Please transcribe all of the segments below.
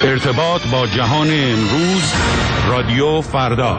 ارتباط با جهان امروز، رادیو فردا.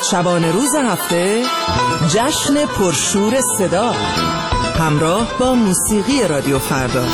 شبانه روز هفته جشن پرشور صدا همراه با موسیقی رادیو فردا.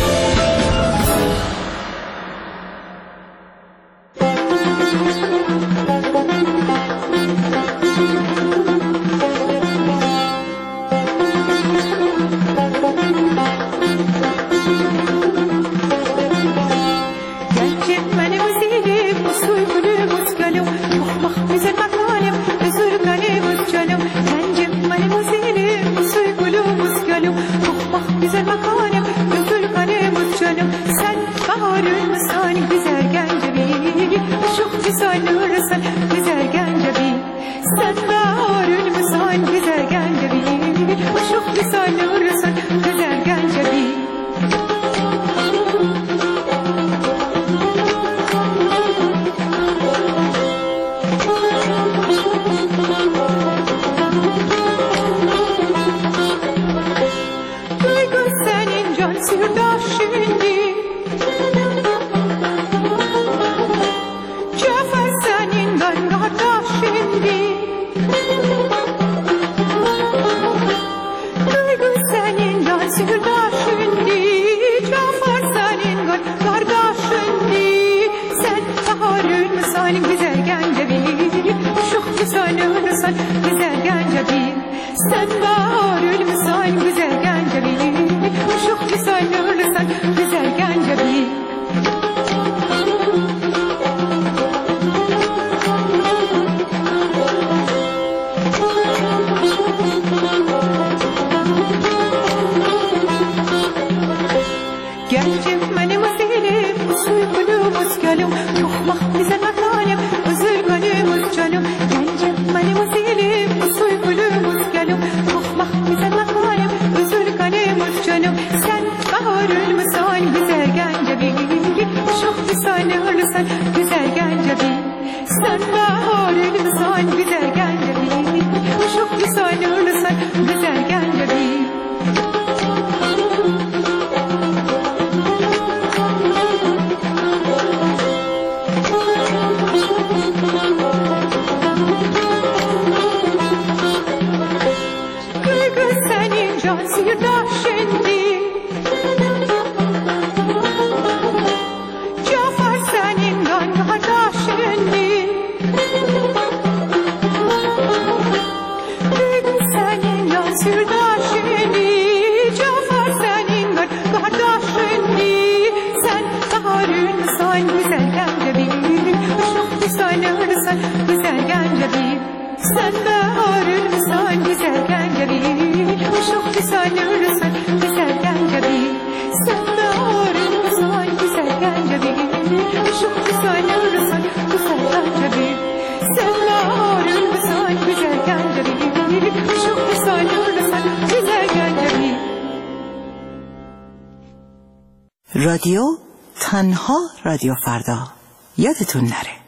رادیو تنها رادیو فردا، یادتون نره.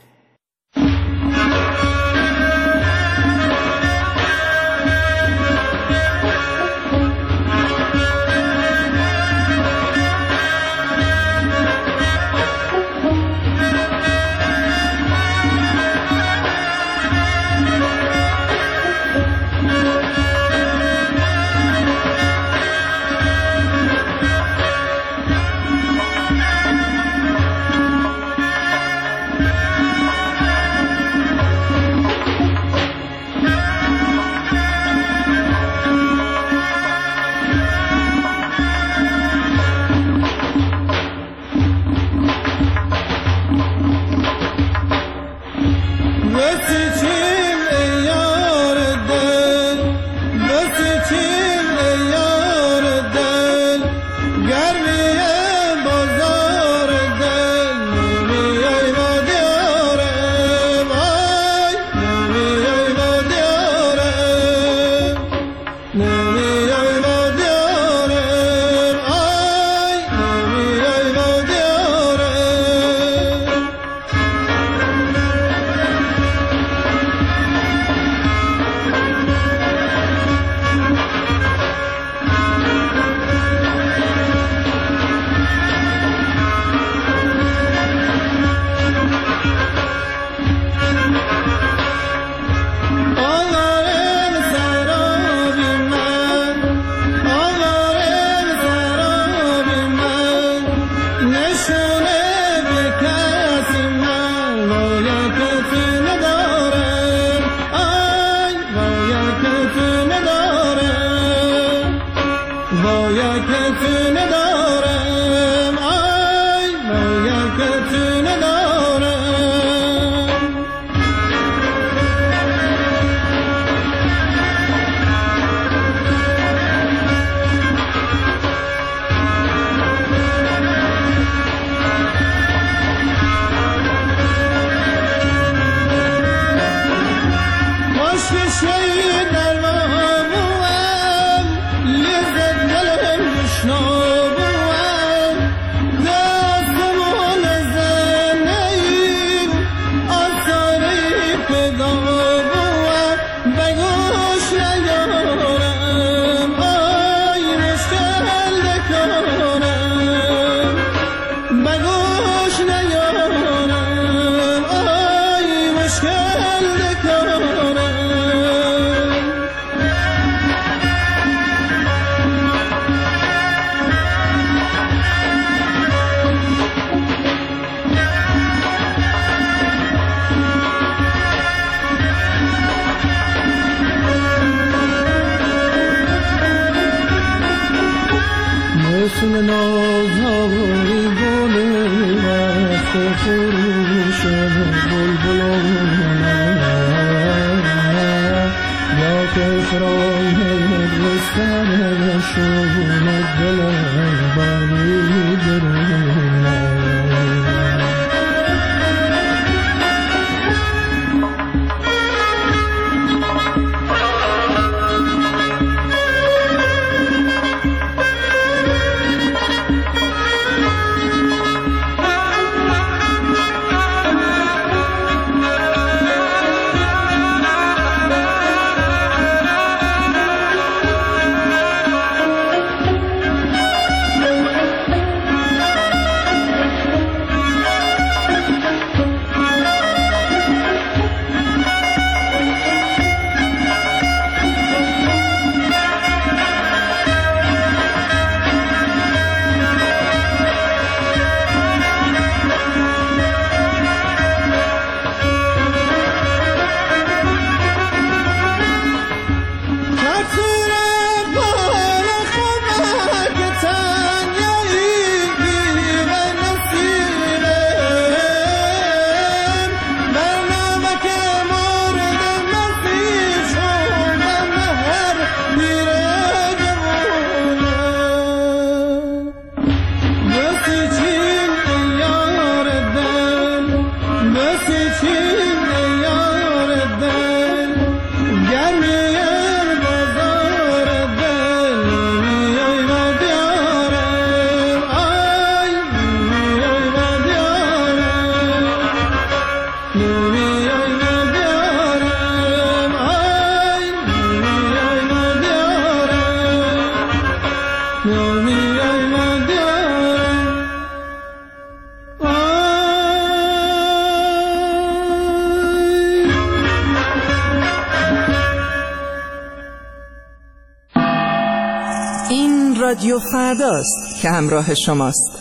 رادیو فرداست که همراه شماست.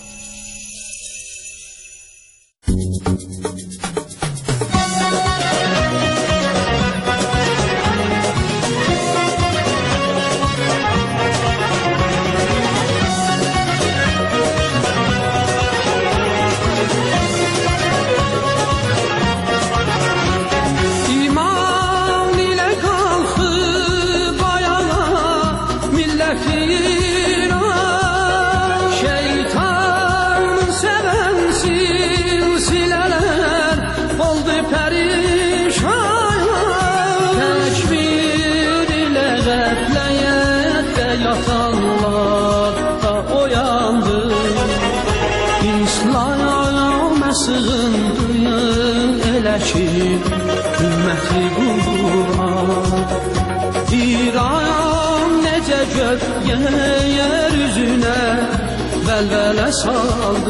Ümməti Qur'an İran necə gök yeryüzünə vəlvələ saldı.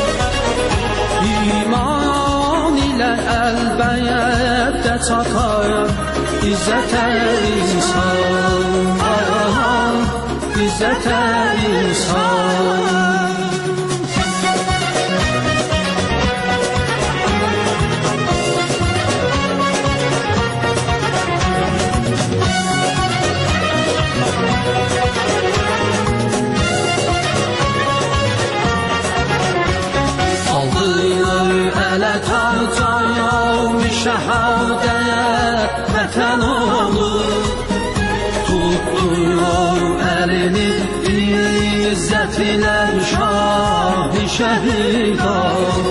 İman ilə əlbəttə çatar İzzətə insan, İzzətə insan. tuttu elini İzzetiyle şah-ı şehidar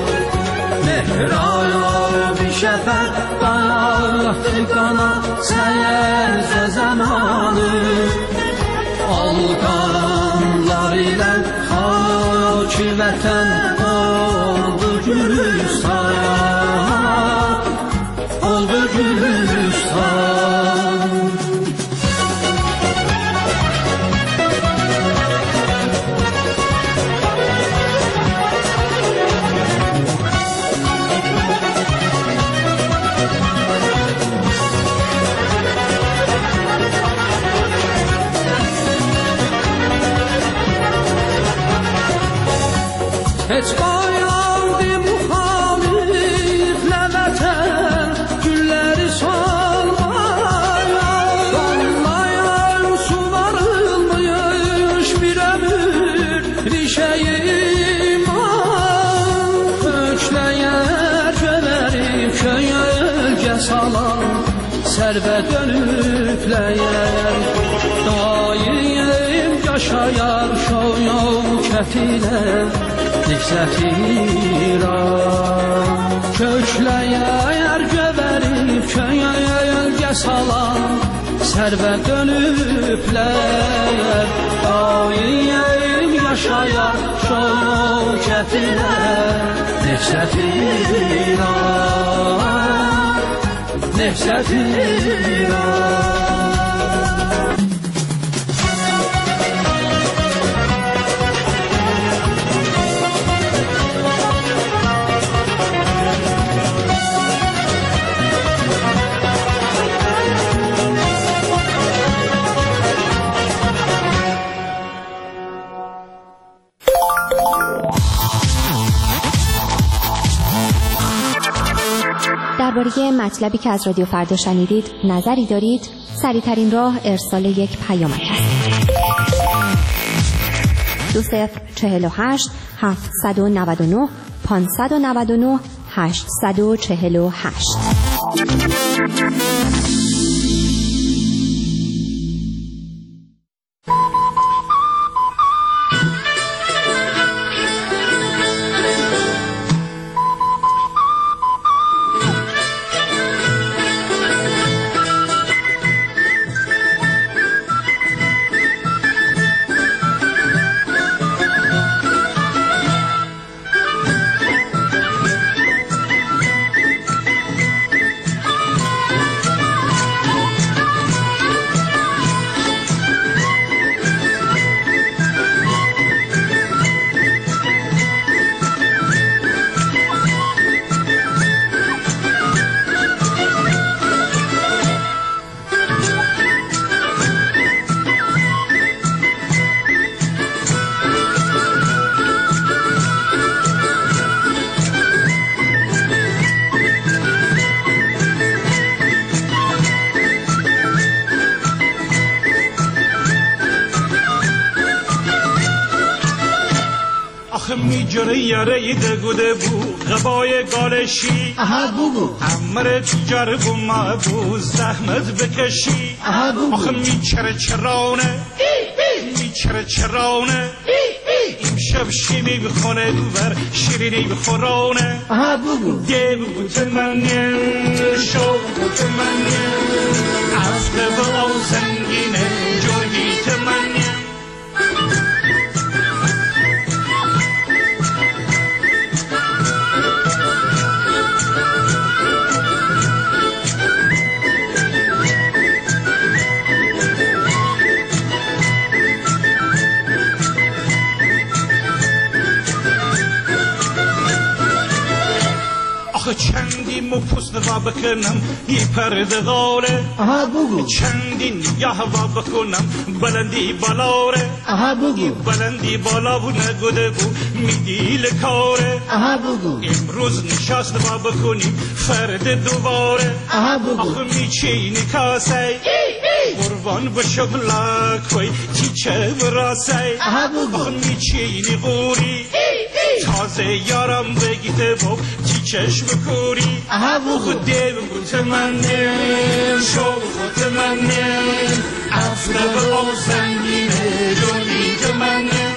Mehraya bir şefek dayattı kana Seyirce zamanı Alkanlar ile haki vətən oldu Gülüstan Oldu Gülüstan Heç bayandı muhaliflə vətən Gülləri solmaya Damlayan su varılmış bir ömür Rişəyi iman Kökləyər göverib köyə ölgə salan Sərvə dönübləyər Daim yaşayar şoyov ilə Nifsəti İran Kökləyər göverib köyə ölgə salan Sərvə dönübləyər Daim yaşayar şoyov ilə Nifsəti İran Nifsəti İran درباره مطلبی که از رادیو فردا شنیدید نظری دارید؟ سریع‌ترین راه ارسال یک پیامک است. 2048 799 599 848 جره یاره دگوده بو غبای گالشی بگو امر تجار بو مابو زحمت بکشی آخه میچره چرانه میچره چرانه امشب شیمی بخونه دوبر شیرینی بخورانه بگو ده بگو تمنیم شو بگو تمنیم عفته و او زنگینه جوگی تمنیم چندین مفوست و بکنم یه پرده غاله بگو چندین یه هوا بکنم بلندی بالاره بگو بلندی بالا و نگوده بو میدیل کاره بگو امروز نشست و بکنیم فرد دوباره بگو آخه میچینی کاسه قربان بشو بلاکوی چیچه براسه بگو آخه میچینی غوری تا تازه یارم بگیده با چی چشم کوری خود دیو تمنیم شو خود تمنیم افراد آزنگینه دونی تمنیم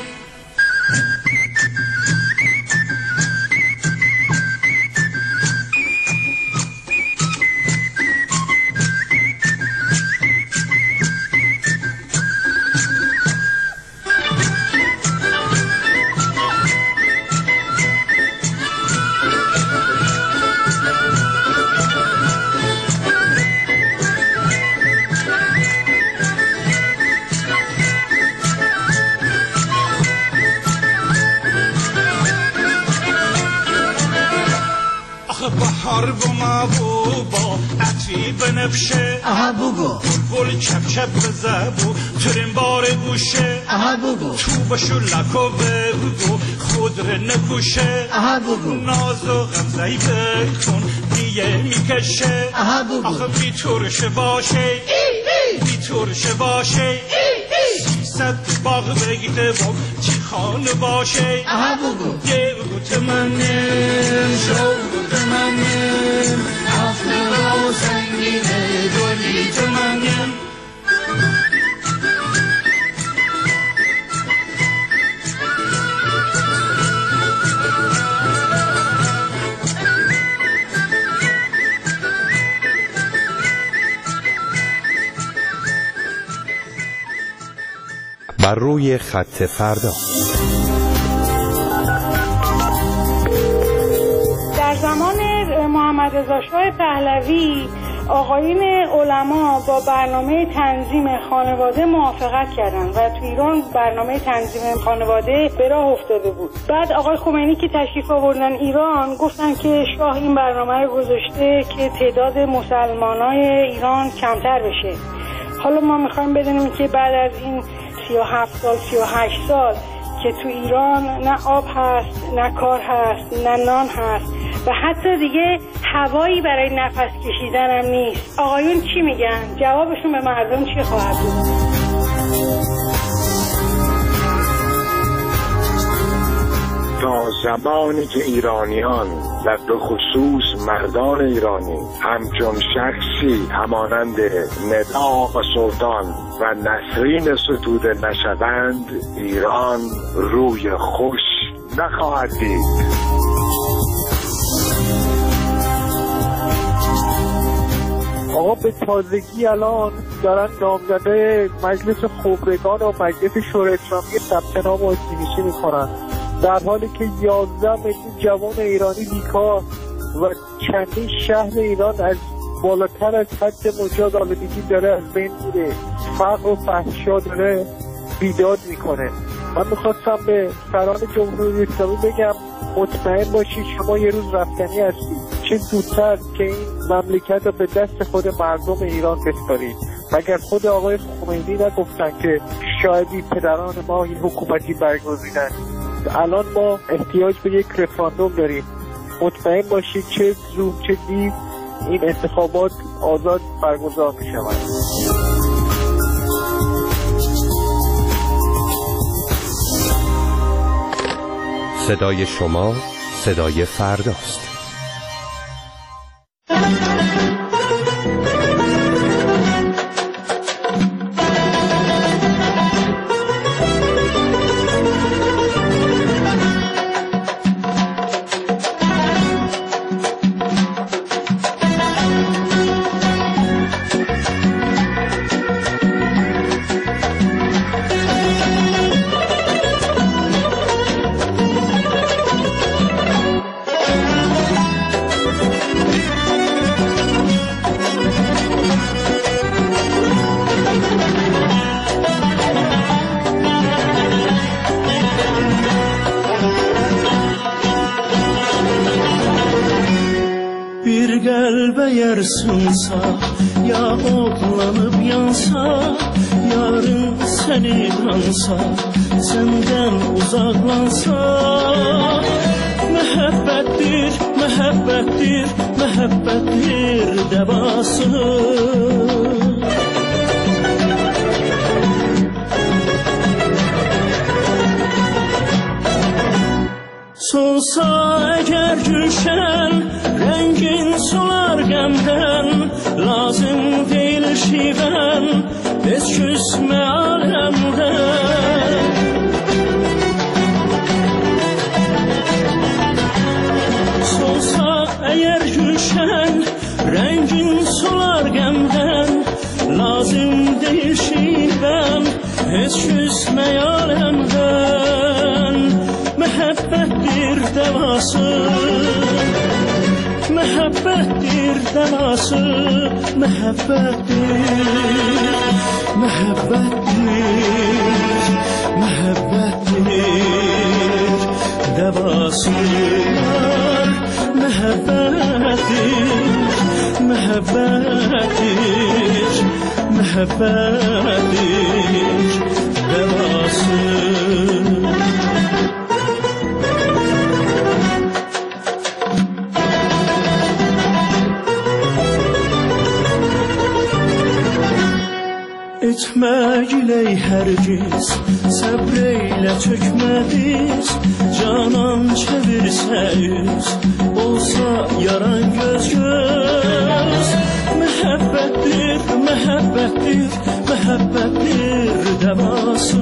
بهار بو با عطری بنفشه بگو بلبل چپ چپ بزبو ترین بار گوشه بگو تو بشو لکو بگو خود رو نکوشه بگو ناز و غمزهی بکن دیگه میکشه بگو آخه بی ترشه باشه بی ترشه باشه 300 باغ بگیده با چی خانه باشه بگو دیو تمنیم شو تمنیم افراد سنگینه گلی تمنیم بر روی خط فردا. در زمان محمد رضا شاه پهلوی آقایون علما با برنامه تنظیم خانواده موافقت کردند و تو ایران برنامه تنظیم خانواده به راه افتاده بود. بعد آقای خمینی که تشریف آوردن ایران گفتن که شاه این برنامه رو گذاشته که تعداد مسلمانای ایران کمتر بشه. حالا ما میخوایم بدونیم که بعد از این 37 سال 38 سال که تو ایران نه آب هست، نه کار هست، نه نان هست و حتی دیگه هوایی برای نفس کشیدن هم نیست. آقایون چی میگن؟ جوابشون به مردم چی خواهد بود؟ تا زمانی که ایرانیان و به خصوص مردان ایرانی همچون شخصی همانند ندا آقا سلطان و نسرین ستوده نشوند، ایران روی خوش نخواهد دید. آقا به تازگی الان دارن نامزده مجلس خبرگان و مجلس شورای اسلامی ثبت نام و نویسی میکنن، در حالی که 11 میلیون جوان ایرانی بیکار و چندین شهر ایران از بالاتر از حد مجاز آلودگی داره از بین میره، فقر و فحشا داره بیداد میکنه. من میخواستم به سران جمهوری اسلامی بگم مطمئن باشید شما یه روز رفتنی هستید، چه زودتر که این مملکت رو به دست خود مردم ایران بسپارید. مگر خود آقای خمینی نگفتن که شایدی پدران ما این حکومتی برگزیدن؟ الان ما احتیاج به یک رفراندوم داریم. مطمئن باشید چه زود چه دیر این انتخابات آزاد برگزار می شود. صدای شما صدای فرداست. Yarsınsa ya oğlanıp yansa, yarın seni kansa, senden uzaklansa, mehabbettir, mehabbettir, mehabbettir devası. Son Solsa eğer gülşen rengin solar gemden, lazım değil şiven biz küsme alemden. Solsa eğer gülşen rengin solar gemden, lazım değil şiven hiç küsme alemden. Mehabbettir devası, mehabbettir devası, mehabbettir, mehabbettir, mehabbettir devası var. Mehabbettir, mehabbettir, mehabbettir devası. Etme giley hergiz, sabreyle çökmediz. Canan çevirse yüz, olsa yaran göz göz. Mehabbettir, mehabbettir, mehabbettir devası.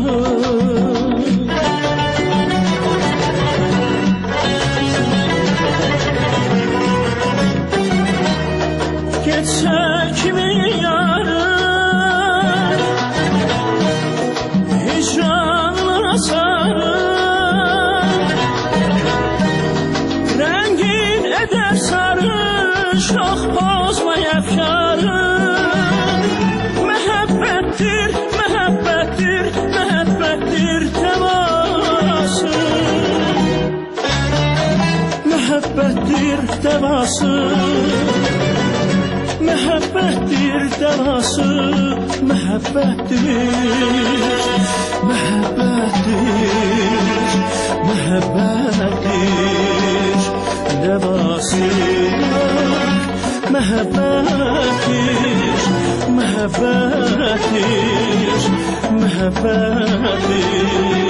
Geçse kimin yarı, hicranına sarı, rengin eder sarı, şah bozma efkarı. Mehabbettir, mehabbettir, mehabbettir devası. Mehabbettir devası, mehabbettir devası, mehabbettir, mehabbettir, mehabbettir devası. Mehabbettir, mehabbettir, mehabbettir